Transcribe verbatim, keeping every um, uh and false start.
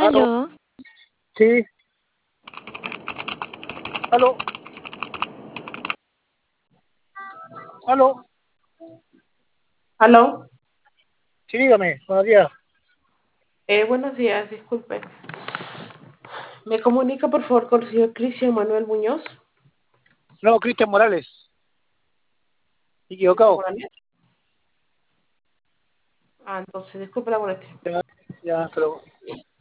¿Aló? Aló, Sí, aló, aló. Aló, Sí, dígame, buenos días. eh, buenos días, disculpe. ¿Me comunica por favor con el señor Cristian Manuel Muñoz? No, Cristian Morales, Cristian equivocado. Morales. Ah, entonces, disculpe la molestia. Ya, ya, pero